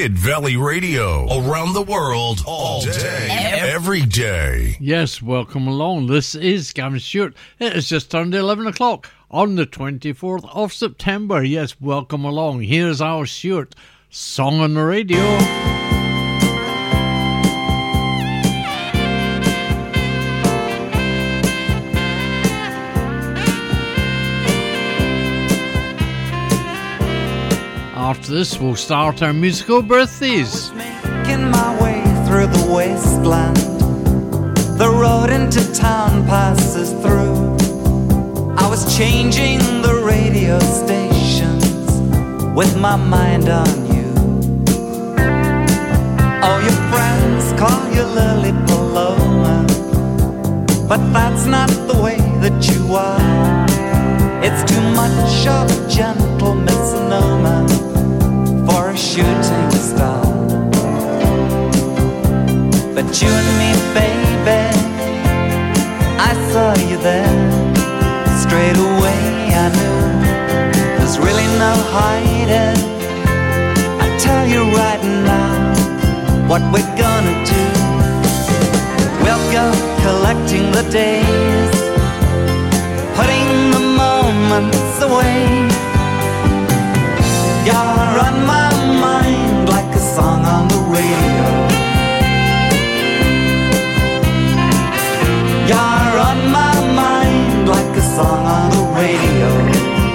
Kid Valley Radio, around the world, all day, every day. Yes, welcome along. This is Gavin Stewart. It has just turned 11 o'clock on the 24th of September. Yes, welcome along. Here's our Stewart song on the radio. After this, we'll start our musical birthdays. Making my way through the wasteland. The road into town passes through. I was changing the radio stations with my mind on you. Oh, your friends call you Lily Paloma, but that's not the way that you are. It's too much of a gentle misnomer for a shooting star. But you and me, baby, I saw you there. Straight away I knew there's really no hiding. I tell you right now what we're gonna do. We'll go collecting the days, putting the moments away. You're on my mind like a song on the radio. You're on my mind like a song on the radio.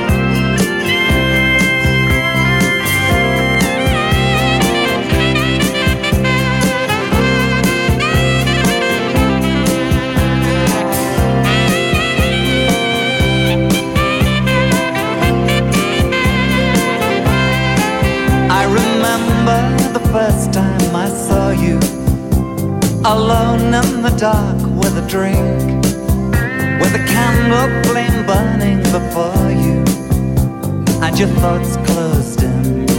First time I saw you, alone in the dark with a drink, with a candle flame burning before you, and your thoughts closed in.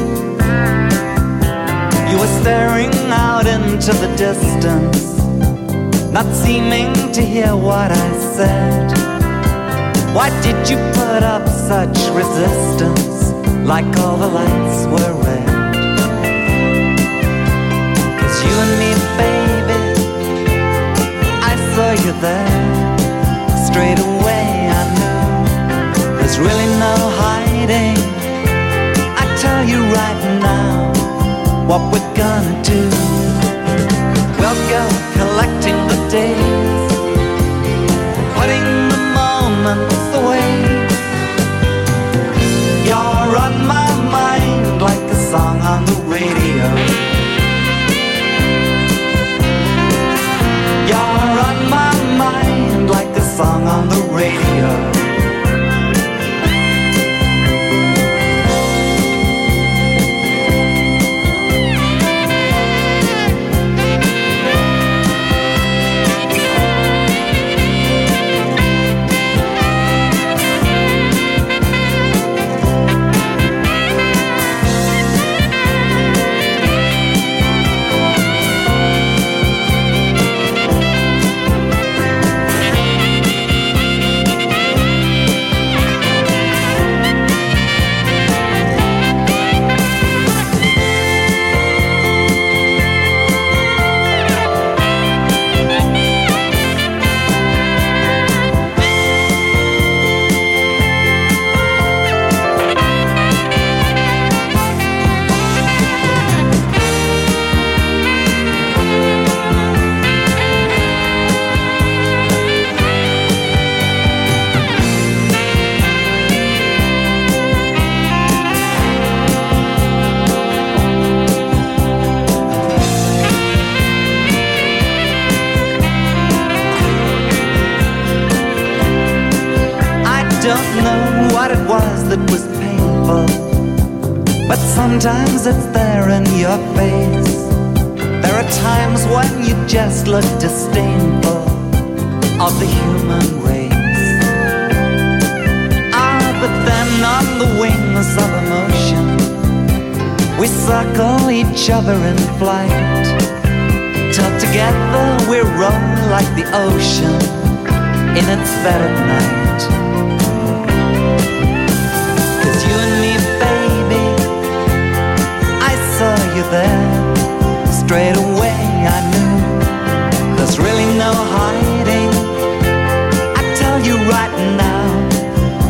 You were staring out into the distance, not seeming to hear what I said. Why did you put up such resistance, like all the lights were red? You and me, baby, I saw you there. Straight away I knew there's really no hiding. I tell you right now what we're gonna do. We'll go collecting the days, putting the moments away. You're on my mind like a song on the radio. You're on my mind like a song on the radio. Sometimes it's there in your face. There are times when you just look disdainful of the human race. Ah, but then on the wings of emotion, we circle each other in flight, till together we roll like the ocean in its bed at night. 'Cause you and me, baby, I saw you there.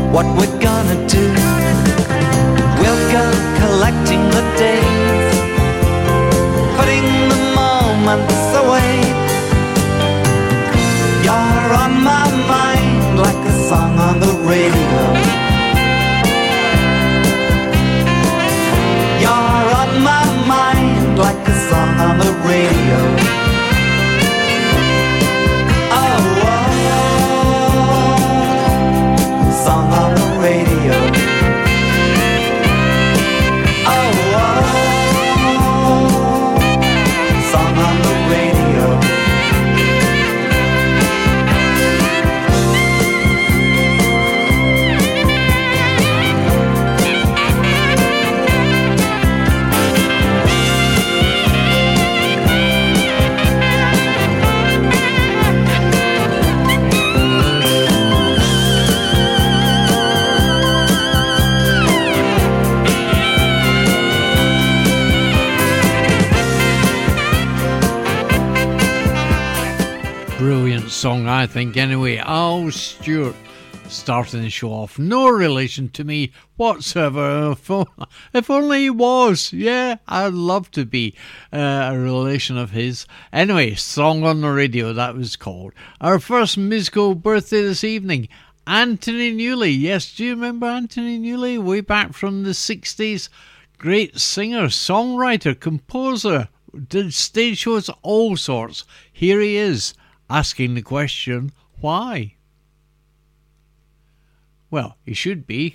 what we're gonna do. We'll go collecting the days, putting the moments away. You're on my mind like a song on the radio. You're on my mind like a song on the radio. Oh, oh, song on the radio. Oh, oh, song on the radio. Brilliant song, I think, anyway. Al Stewart starting the show off. No relation to me whatsoever. If only he was. Yeah, I'd love to be a relation of his. Anyway, Song on the Radio, that was called. Our first musical birthday this evening, Anthony Newley. Yes, do you remember Anthony Newley? Way back from the 60s. Great singer, songwriter, composer. Did stage shows, all sorts. Here he is, asking the question, why? Well, he should be.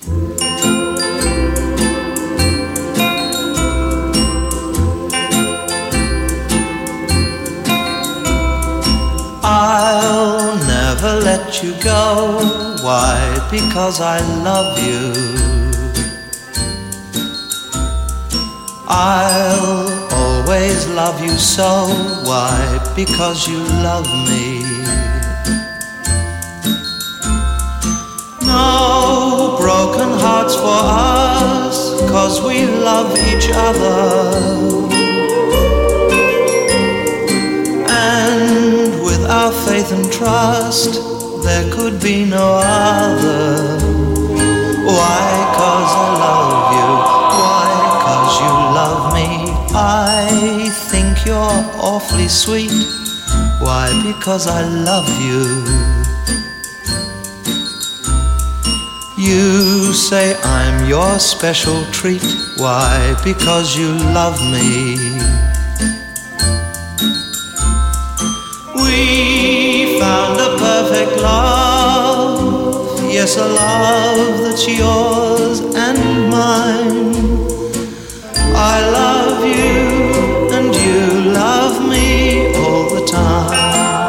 I'll never let you go. Why? Because I love you. I'll always love you so. Why? Because you love me. No broken hearts for us, 'cause we love each other. And with our faith and trust, there could be no other. Why? 'Cause I love you. Why? 'Cause you love me. I think you're awfully sweet. Why? Because I love you. You say I'm your special treat. Why? Because you love me. We found a perfect love. Yes, a love that's yours and mine. I love you and you love me all the time.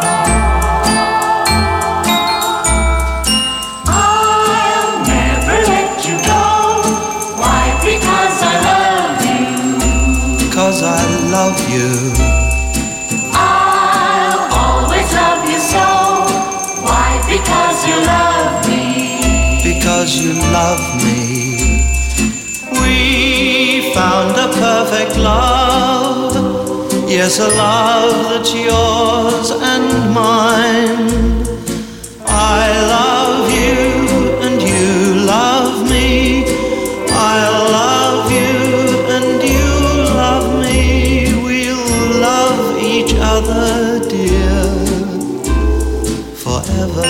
Because I love you. I'll always love you so. Why? Because you love me. Because you love me. We found a perfect love. Yes, a love that's yours and mine. I love you and you love me. I love you and you love me. We'll love each other, dear, forever.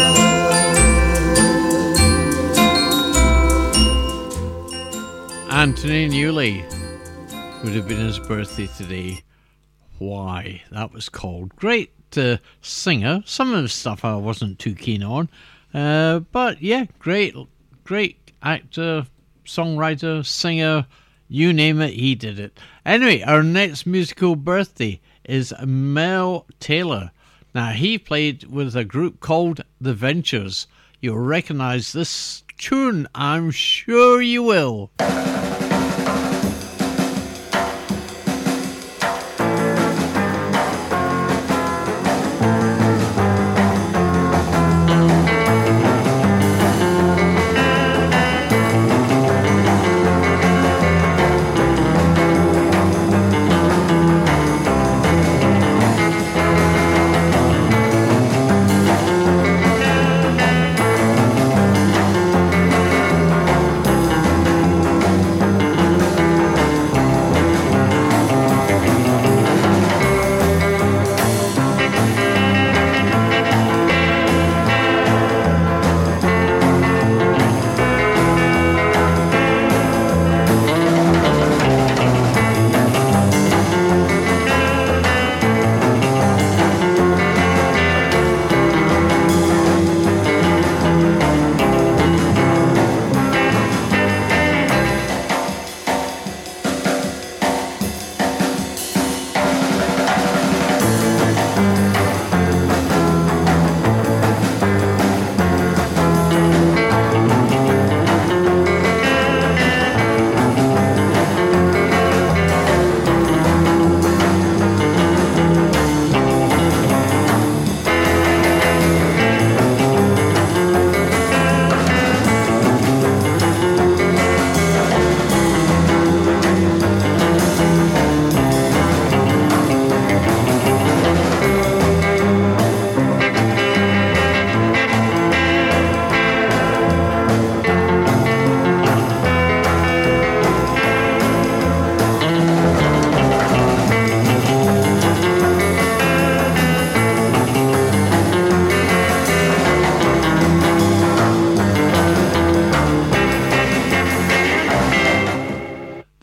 Anthony Newley. Would have been his birthday today. Why? That was called. Great singer. Some of the stuff I wasn't too keen on. But yeah, great actor, songwriter, singer, you name it, he did it. Anyway, our next musical birthday is Mel Taylor. Now, he played with a group called The Ventures. You'll recognise this tune, I'm sure you will.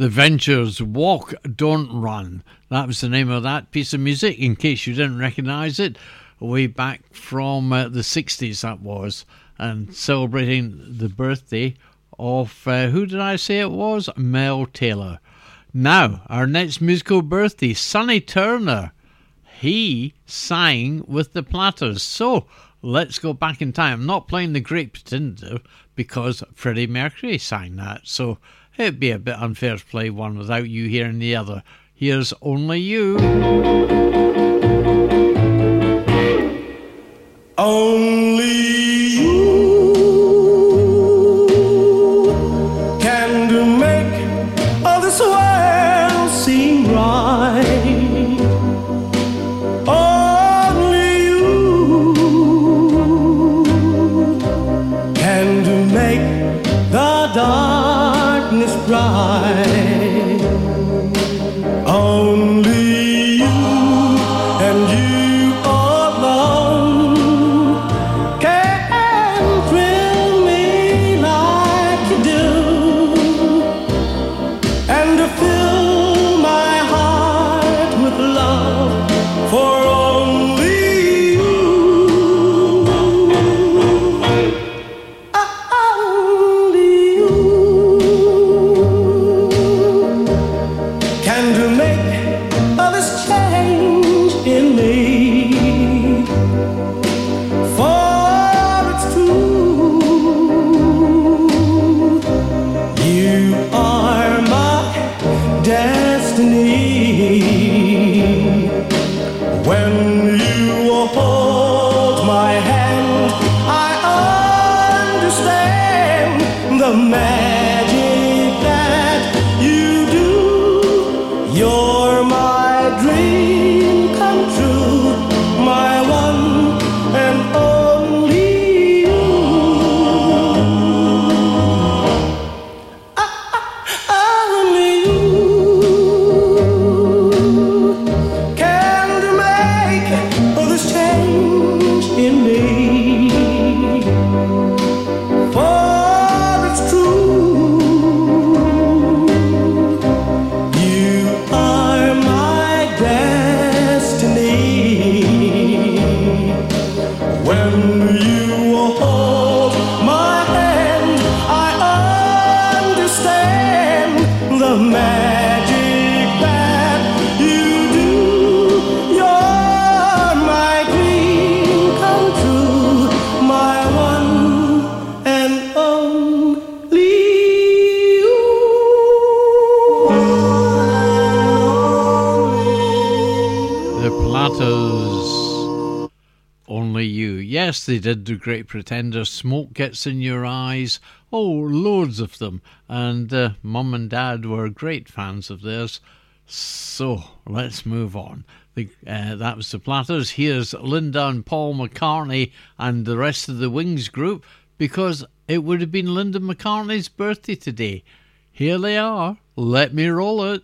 The Ventures, Walk, Don't Run. That was the name of that piece of music, in case you didn't recognise it. Way back from the 60s, that was. And celebrating the birthday of, who did I say it was? Mel Taylor. Now, our next musical birthday, Sonny Turner. He sang with the Platters. So, let's go back in time. I'm not playing The Great Pretender because Freddie Mercury sang that. So, it'd be a bit unfair to play one without you hearing the other. Here's Only You. Only you can do make all this world seem right. Only you can do make the darkness bright. Only you and you alone can thrill me like you do, and to fill my heart with love for only you. Only you can to make all this change in me. For it's true, you are my destiny. When you hold my hand, I understand the magic that you do. You're my dream come true, my one and only you. Only you can make all this change in me. For it's true, you are my destiny. When you hold my hand, I understand the magic that you do. You're my dream come true, my one and only you. The Platters, Only You. Yes, they did do Great Pretender. Smoke Gets in Your Eyes. Oh, loads of them. And Mum and Dad were great fans of theirs. So, let's move on. That was the Platters. Here's Linda and Paul McCartney and the rest of the Wings group, because it would have been Linda McCartney's birthday today. Here they are. Let me roll it.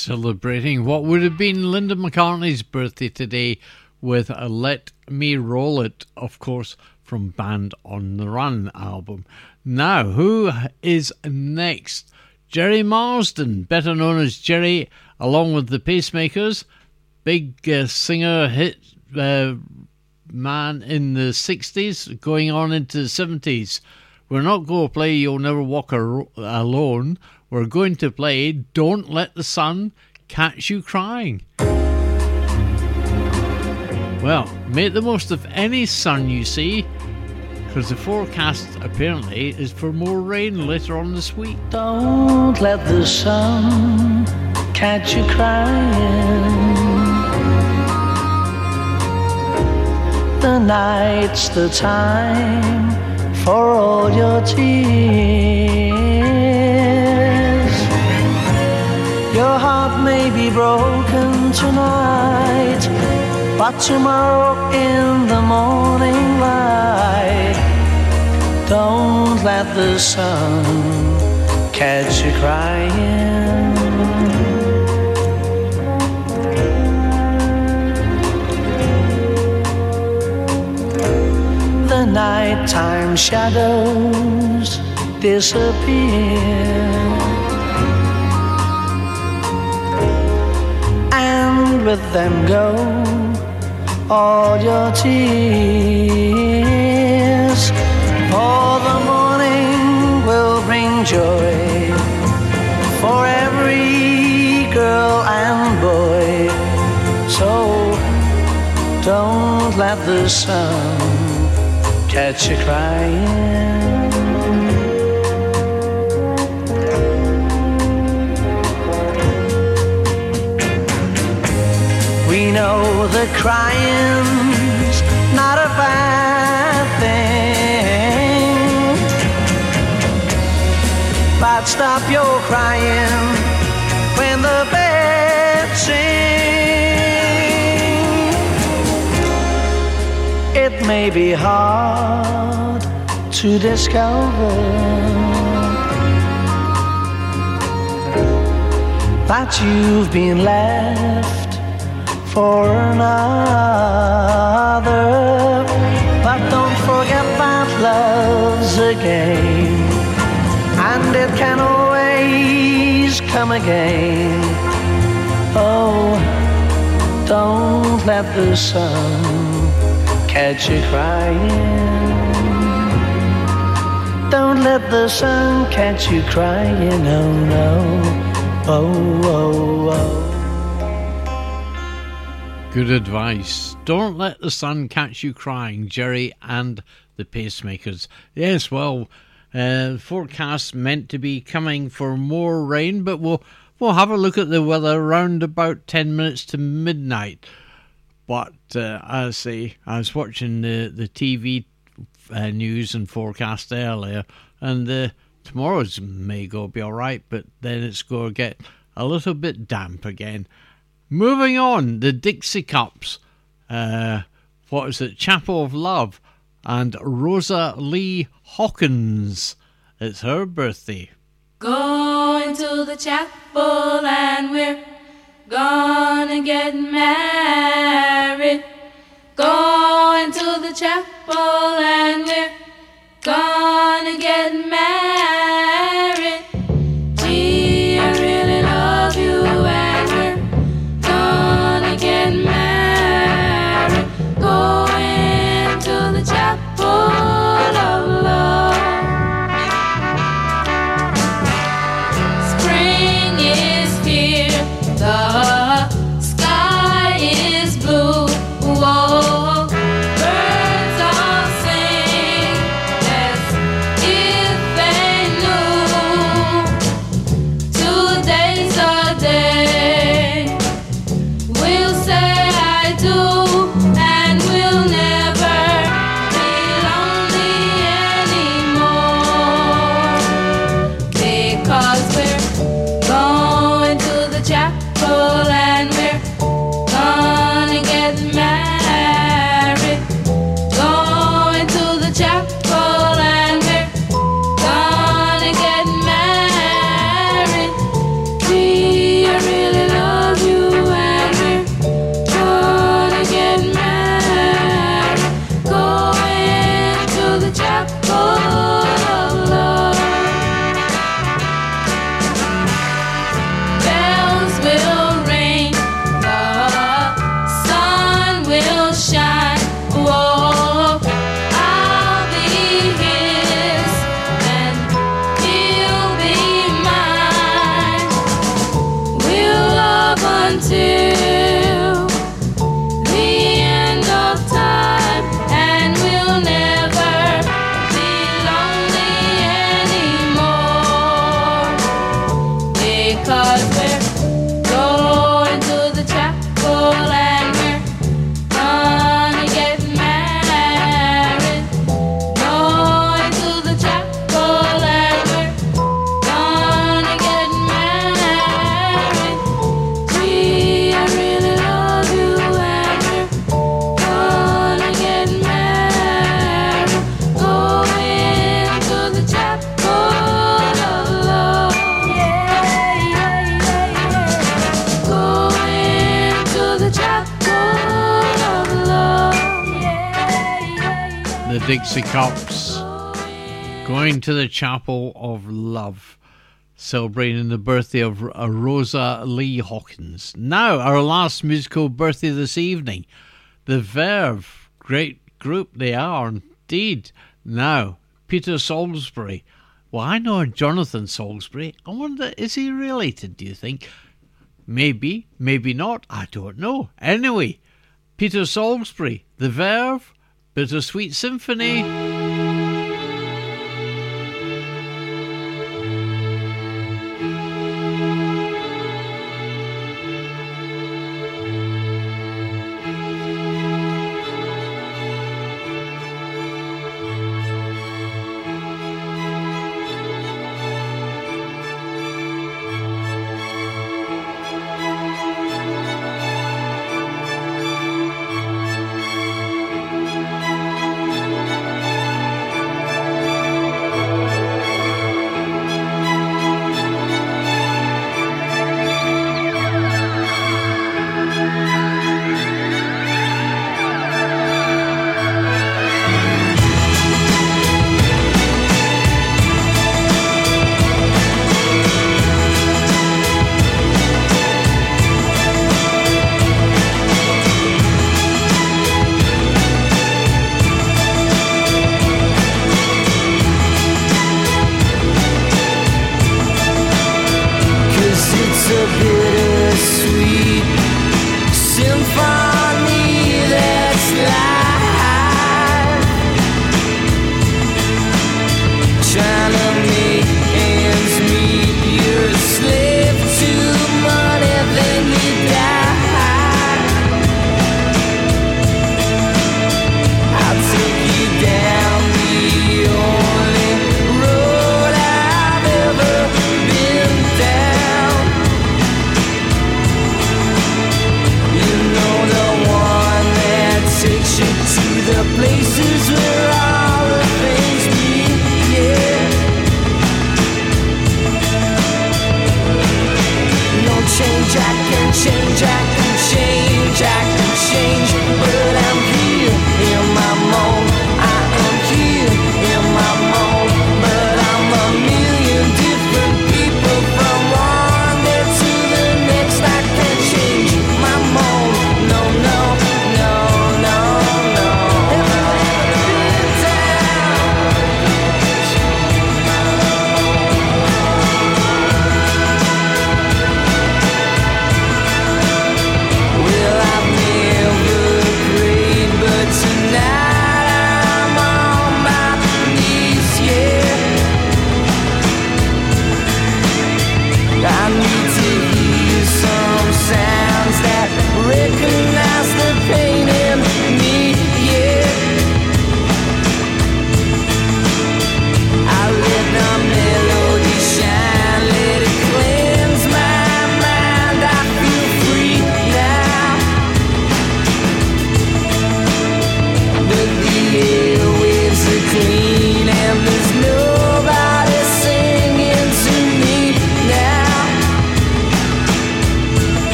celebrating what would have been Linda McCartney's birthday today with a Let Me Roll It, of course, from Band on the Run album. Now, who is next? Jerry Marsden, better known as Jerry, along with the Pacemakers, big singer hit man in the 60s, going on into the 70s. We're not going to play You'll Never Walk Alone. We're going to play Don't Let the Sun Catch You Crying. Well, make the most of any sun you see, because the forecast apparently is for more rain later on this week. Don't let the sun catch you crying. The night's the time for all your tears. Your heart may be broken tonight, but tomorrow in the morning light, don't let the sun catch you crying. The nighttime shadows disappear, and with them go all your tears. For the morning will bring joy for every girl and boy. So don't let the sun catch you crying. We know that crying's not a bad thing, but stop your crying when the birds sing. It may be hard to discover that you've been left for another, but don't forget that love's a game, and it can always come again. Oh, don't let the sun catch you crying. Don't let the sun catch you crying, oh no, oh, oh, oh. Good advice. Don't let the sun catch you crying, Jerry and the Pacemakers. Yes, well, forecast meant to be coming for more rain, but we'll have a look at the weather around about 10 minutes to midnight. But I say, I was watching the TV news and forecast earlier, and tomorrow's may go be all right, but then it's going to get a little bit damp again. Moving on, the Dixie Cups. What is it? Chapel of Love and Rosa Lee Hawkins. It's her birthday. Going to the chapel and we're gonna get married. Going to the chapel and we're gonna get married. Gee, I really love you and we're gonna get married. Going to the chapel of love. Spring is here, the sky is blue. Whoa, Dixie Cups, going to the Chapel of Love, celebrating the birthday of Rosa Lee Hawkins. Now, our last musical birthday this evening, The Verve. Great group they are, indeed. Now, Peter Salisbury. Well, I know Jonathan Salisbury. I wonder, is he related, do you think? Maybe, maybe not. I don't know. Anyway, Peter Salisbury, The Verve, Bittersweet Symphony.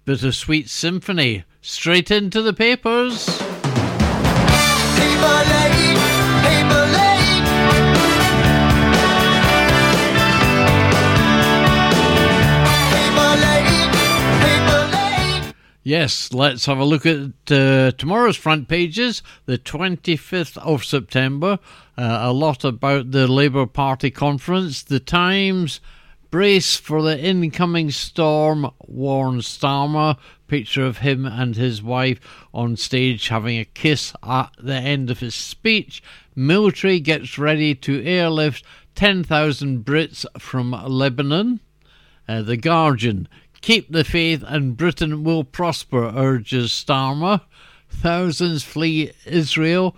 Bittersweet Symphony. Straight into the papers. Paper lane, paper lane. Paper lane, paper lane. Yes, let's have a look at tomorrow's front pages, the 25th of September. A lot about the Labour Party conference. The Times, brace for the incoming storm, warns Starmer. Picture of him and his wife on stage having a kiss at the end of his speech. Military gets ready to airlift 10,000 Brits from Lebanon. The Guardian, keep the faith and Britain will prosper, urges Starmer. Thousands flee Israeli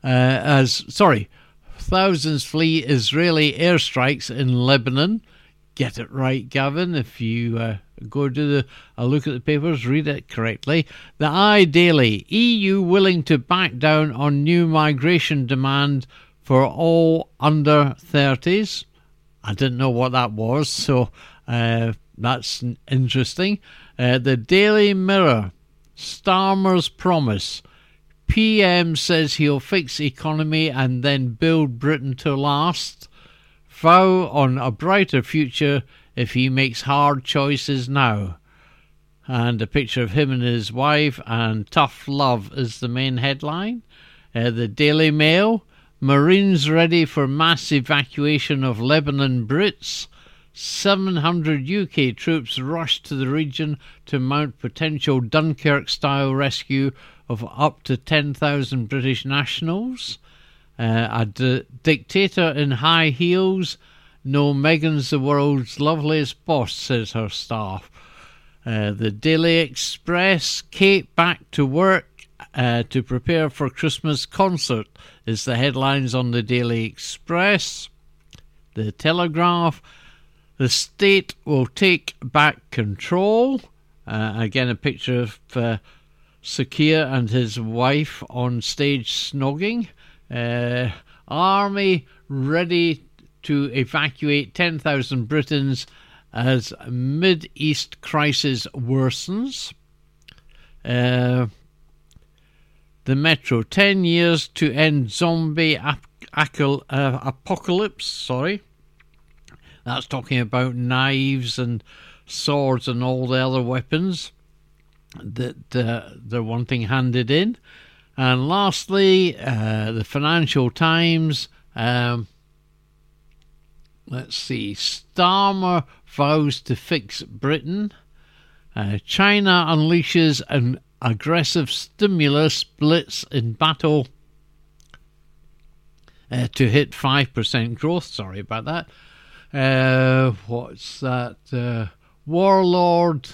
airstrikes in Lebanon. Get it right, Gavin. If you go to a look at the papers, read it correctly. The iDaily, EU willing to back down on new migration demand for all under 30s. I didn't know what that was, so that's interesting. The Daily Mirror, Starmer's promise. PM says he'll fix economy and then build Britain to last. Vow on a brighter future if he makes hard choices now. And a picture of him and his wife, and tough love is the main headline. The Daily Mail, Marines ready for mass evacuation of Lebanon Brits. 700 UK troops rushed to the region to mount potential Dunkirk-style rescue of up to 10,000 British nationals. A dictator in high heels. No, Meghan's the world's loveliest boss, says her staff. The Daily Express, Kate back to work to prepare for Christmas concert is the headlines on the Daily Express. The Telegraph, the state will take back control. Again, a picture of Sakir and his wife on stage snogging. Army ready to evacuate 10,000 Britons as Mid-East crisis worsens. The Metro, 10 years to end zombie apocalypse. That's talking about knives and swords and all the other weapons that they're wanting handed in. And lastly, the Financial Times. Let's see. Starmer vows to fix Britain. China unleashes an aggressive stimulus blitz in battle to hit 5% growth. Sorry about that. What's that? Warlord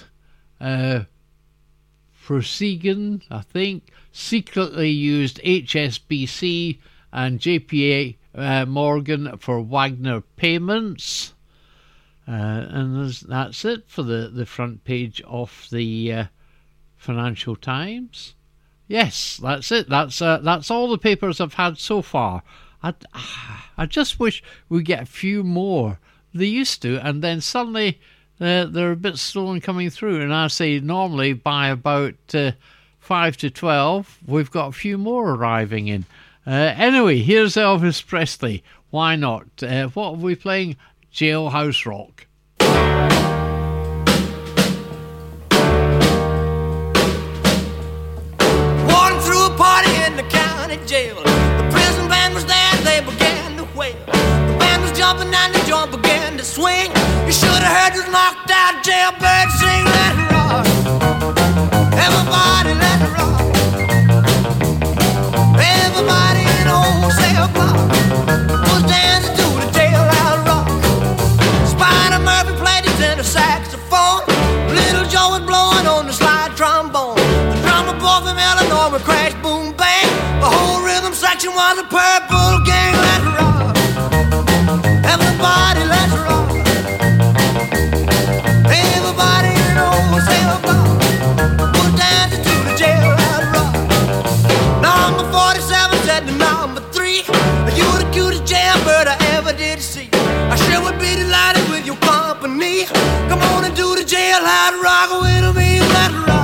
Prosigan, I think, secretly used HSBC and JPA Morgan for Wagner payments. And that's it for the front page of the Financial Times. Yes, that's it. That's all the papers I've had so far. I just wish we get a few more. They used to, and then suddenly they're a bit slow in coming through. And I say normally by about 5 to 12, we've got a few more arriving in. Anyway, here's Elvis Presley. Why not? What are we playing? Jailhouse Rock. Walking through a party in the county jail. The prison band was there, they began to wail. The band was jumping and the joint began to swing. You should have heard this knocked out jailbird sing. Let it rock. Everybody let it rock. Everybody in the whole cell block was dancing to the jailhouse rock. Spider Murphy played his tenor saxophone. Little Joe was blowing on the slide trombone. The drummer boy from Illinois would crash, boom, bang. The whole rhythm section was a purple gang. Let's rock. Everybody, let's rock. Everybody in the whole cell block was dancing to the jailhouse rock. Number 47 said to number 3, you the cutest jailbird I ever did see. I sure would be delighted with your company. Come on and do the jailhouse rock with me. Let's rock.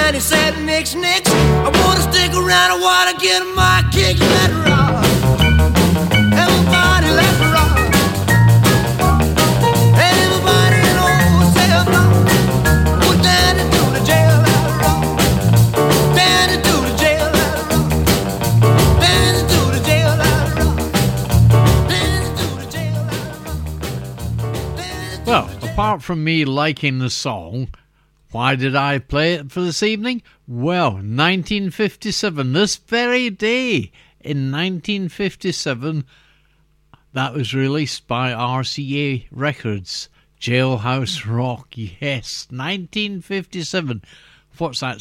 and he said, "Nix, nix, I wanna stick around, I wanna get my kick, let it rock. Everybody let it rock. Everybody knows they're gone. Go down into the jail, let it rock. Down into the jail, let it rock. Down into the jail, let it rock. Down into the jail, let it rock. Well, apart from me liking the song, why did I play it for this evening? Well, 1957, this very day in 1957, that was released by RCA Records, Jailhouse Rock. Yes, 1957. What's that,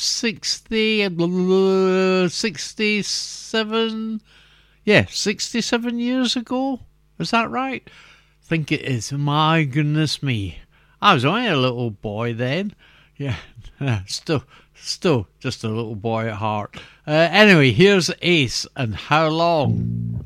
67? Yeah, 67 years ago? Is that right? I think it is. My goodness me. I was only a little boy then. Yeah, still just a little boy at heart. Anyway, here's Ace and How Long?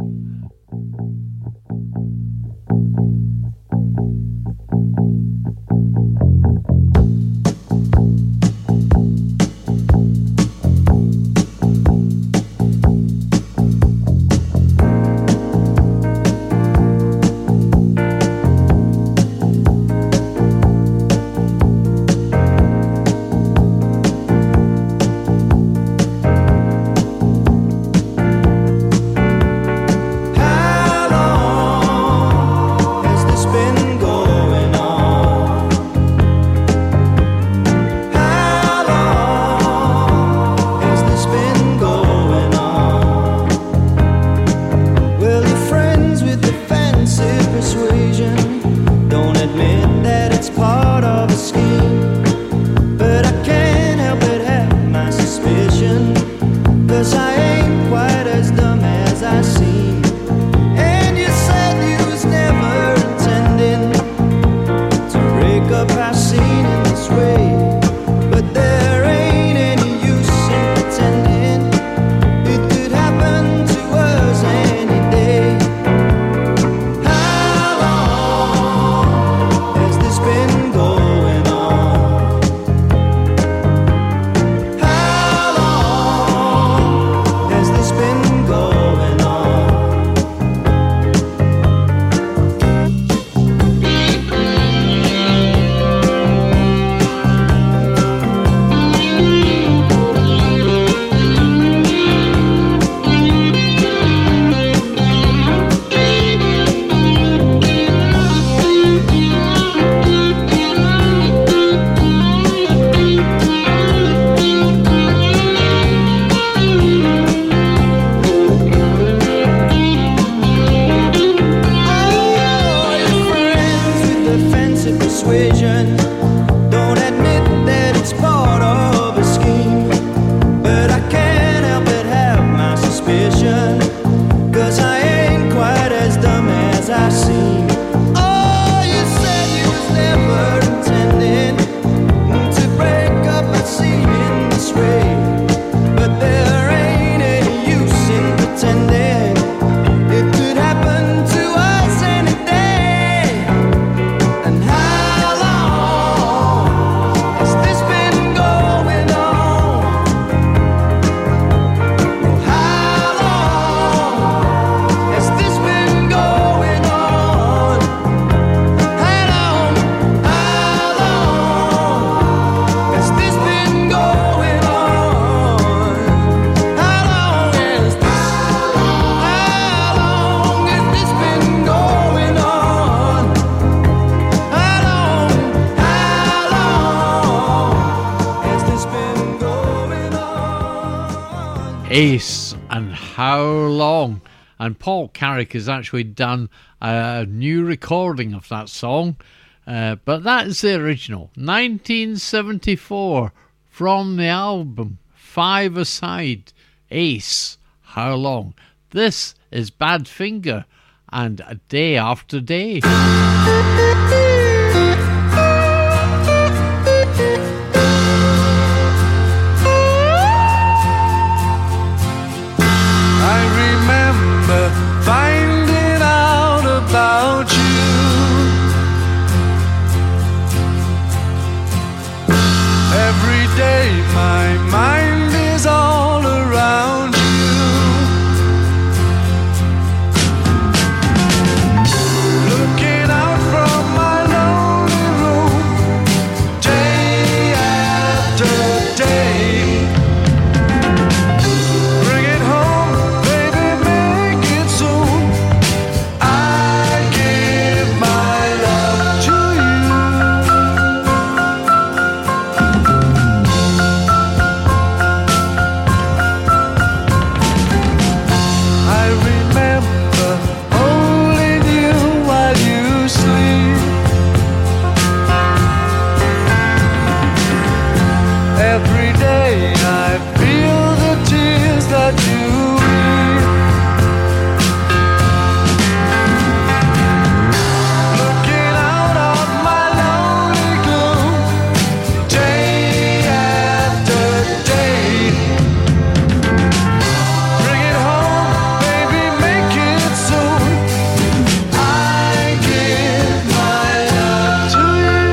Ace and How Long? And Paul Carrick has actually done a new recording of that song, but that is the original, 1974, from the album Five Aside, Ace, How Long? This is Badfinger and A Day After Day. Finding out about you. Every day my day I feel the tears that you weep. Looking out of my lonely gloom, day after day. Bring it home, baby, make it soon. I give my love to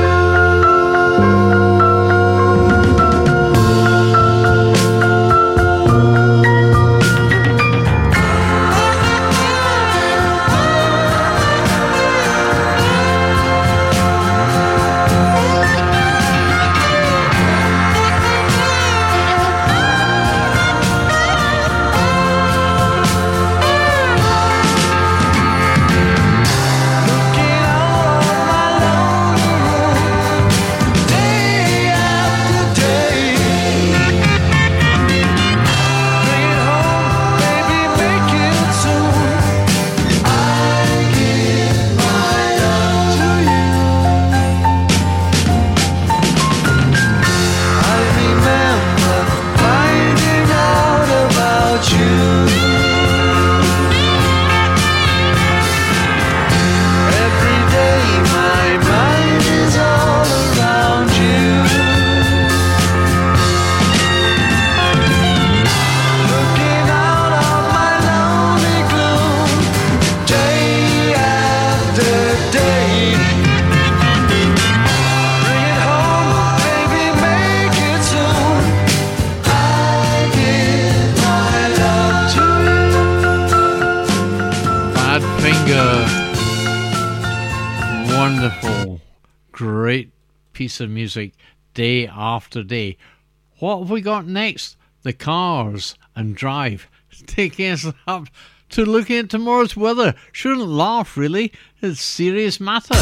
wonderful, great piece of music, day after day. What have we got next? The Cars and Drive, taking us up to looking at tomorrow's weather. Shouldn't laugh, really. It's a serious matter.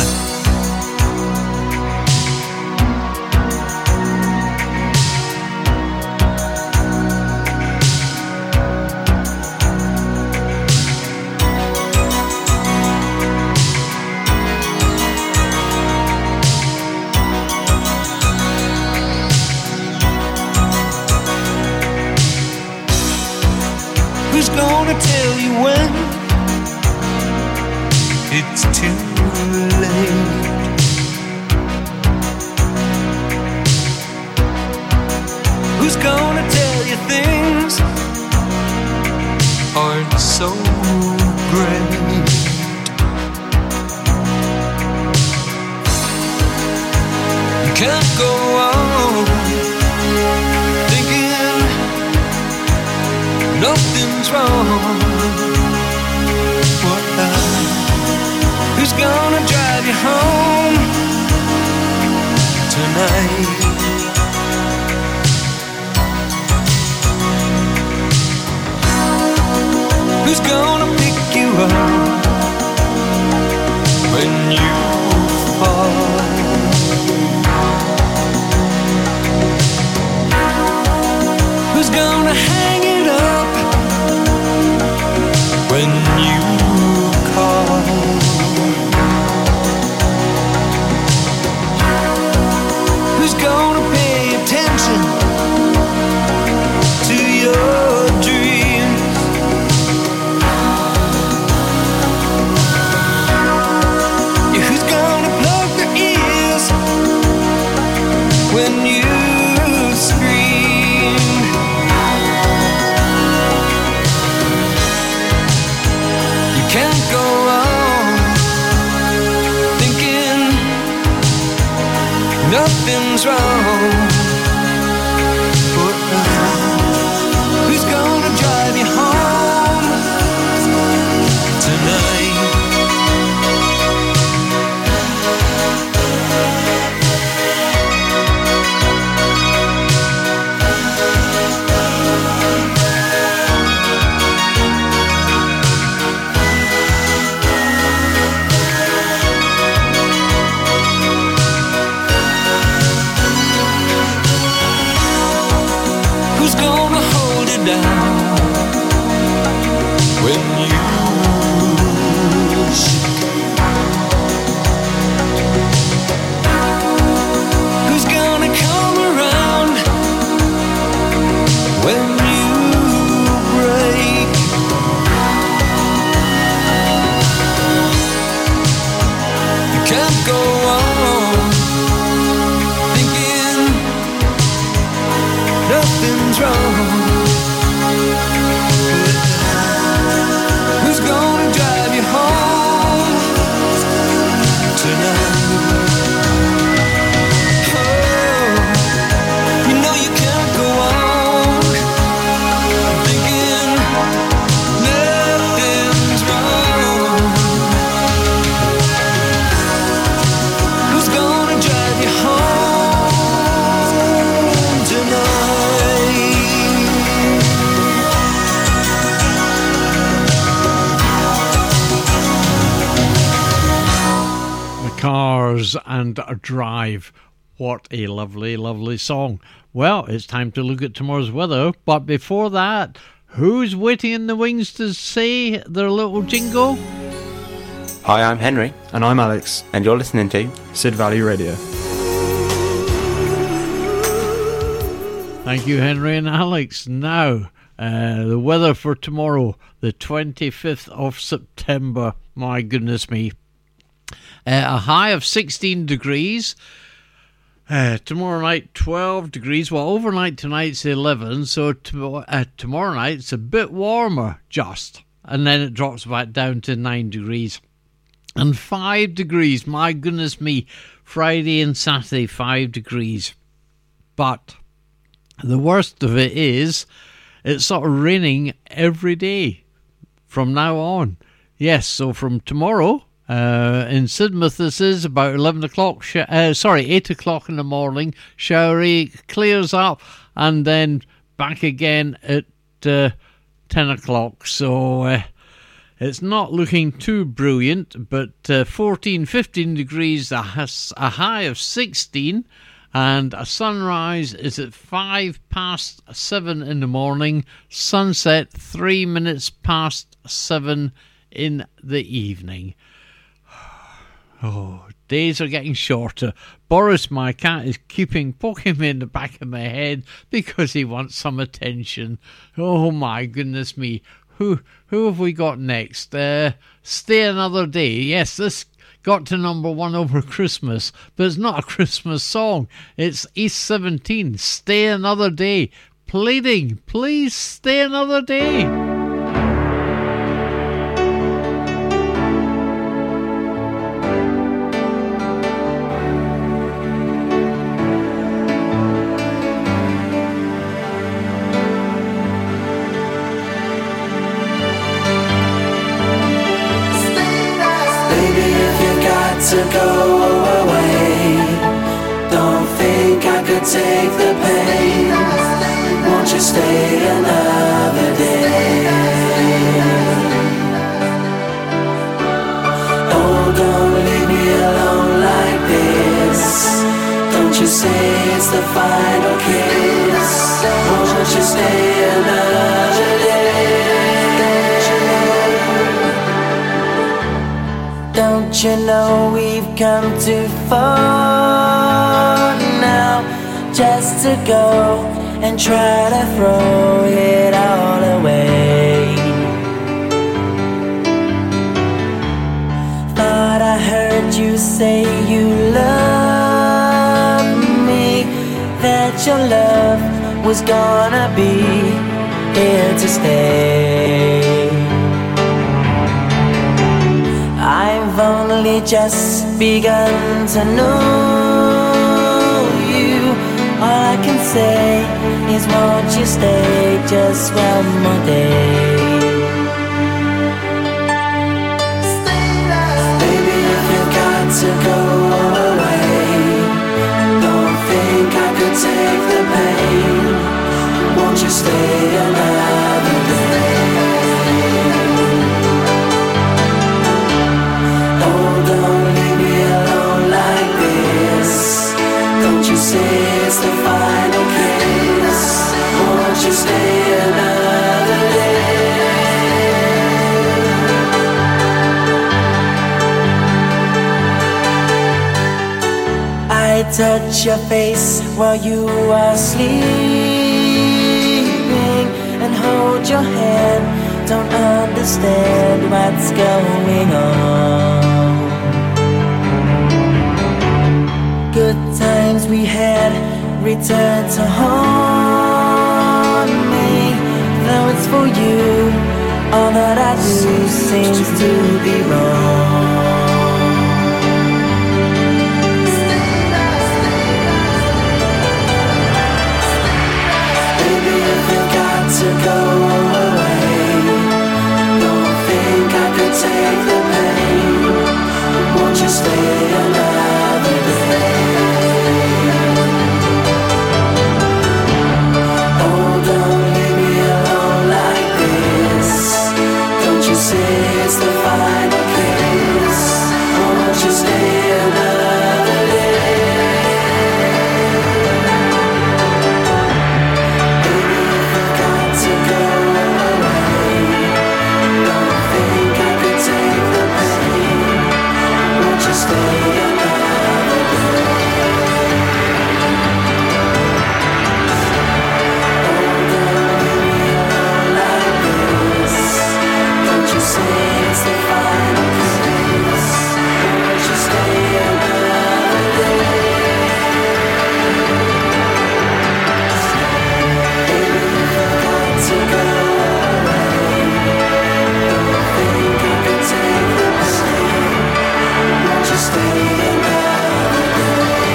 Who's gonna tell you when it's too late? Who's gonna tell you things aren't so great? You can't go on thinking nothing's wrong. Who's gonna drive you home tonight? Who's gonna pick you up when you fall? Who's gonna hang it up when you call? Who's gonna pay attention to your dreams? Yeah, who's gonna plug their ears when you scream? You can't go on thinking nothing's wrong. Who's gonna drive you home tonight? Who's gonna hold you down when you shake? Who's gonna come around nothing's wrong. Who's gonna drive you home tonight? Oh, you know you can't go on thinking nothing's wrong. Who's gonna drive you home tonight? The Cars and a Drive. What a lovely, lovely song. Well, it's time to look at tomorrow's weather, but before that, who's waiting in the wings to say their little jingle? Hi, I'm Henry. And I'm Alex. And you're listening to Sid Valley Radio. Thank you, Henry and Alex. Now, the weather for tomorrow, the 25th of September. My goodness me. A high of 16 degrees. Tomorrow night, 12 degrees. Well, overnight tonight's 11, so tomorrow night it's a bit warmer, just. And then it drops back down to 9 degrees. And 5 degrees, my goodness me. Friday and Saturday, 5 degrees. But the worst of it is, it's sort of raining every day from now on. Yes, so from tomorrow, in Sidmouth this is about 11 o'clock, 8 o'clock in the morning, showery, clears up, and then back again at 10 o'clock. So it's not looking too brilliant, but 14, 15 degrees, a high of 16, and a sunrise is at 7:05 in the morning, sunset 3 minutes past 7 in the evening. Oh, days are getting shorter. Boris, my cat, is poking me in the back of my head because he wants some attention. Oh my goodness me. Who have we got next? Stay Another Day. Yes, this got to number 1 over Christmas, but it's not a Christmas song. It's East 17. Stay Another Day. Pleading, please stay another day. To go away, don't think I could take the pain. Won't you stay another day? Oh, don't leave me alone like this. Don't you say it's the final kiss. Won't you stay another day? Don't you know we've come too far now just to go and try to throw it all away? Thought I heard you say you love me, that your love was gonna be here to stay. I've only just begun to know you. All I can say is won't you stay just one more day? Baby, if you got to go away, don't think I could take the pain. Won't you stay another day? Don't leave me alone like this. Don't you say it's the final kiss. Won't you stay another day? I touch your face while you are sleeping and hold your hand. Don't understand what's going on. Good times we had return to haunt seems to be wrong. Baby, if you got to go away, don't think I could take the pain. Won't you stay another day? Oh, don't leave me alone like this. Don't you say it's the final kiss? Won't you stay another day? Baby, if you got to go away, don't think I could take the pain. Won't you stay another day? Oh, don't leave me alone like this. Don't you say it's the final kiss? Won't you stay another day? Baby, if you got to go away, don't think I could take the pain. Won't you stay another day?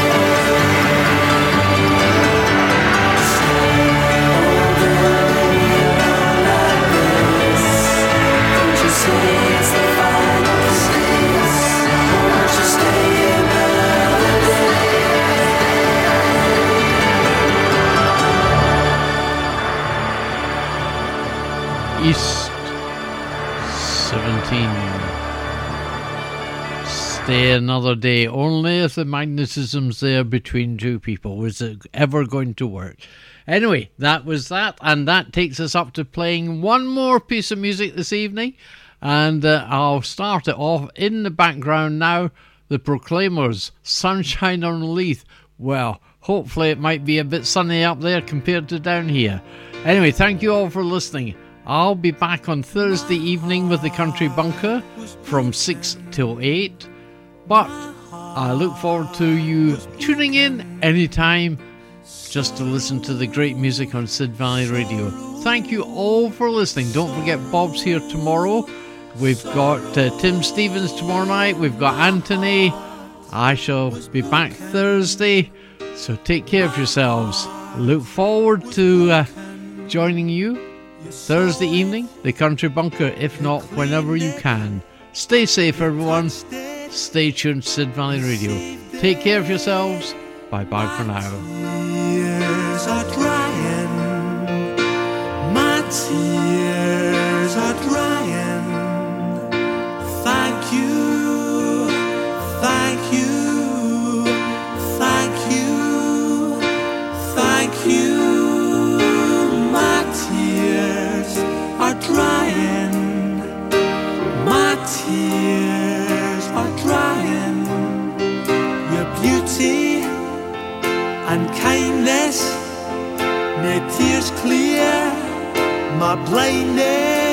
Oh, don't leave me alone like this. Don't you say it's the final kiss? Won't you stay another day? East 17. Stay another day. Only if the magnetism's there between two people. Is it ever going to work? Anyway, that was that. And that takes us up to playing one more piece of music this evening. And I'll start it off in the background now. The Proclaimers, Sunshine on Leith. Well, hopefully it might be a bit sunny up there compared to down here. Anyway, thank you all for listening. I'll be back on Thursday evening with the Country Bunker from 6 till 8. But I look forward to you tuning in anytime just to listen to the great music on Sid Valley Radio. Thank you all for listening. Don't forget Bob's here tomorrow. We've got Tim Stevens tomorrow night. We've got Anthony. I shall be back Thursday. So take care of yourselves. Look forward to joining you Thursday evening, the Country Bunker, if not whenever you can. Stay safe, everyone. Stay tuned to Sid Valley Radio. Take care of yourselves. Bye-bye for now. Tears are drying. My tears are drying. Thank you. Thank you. Thank you. Thank you. My tears are drying. My tears are drying. Your beauty and kindness made tears clear my blindness.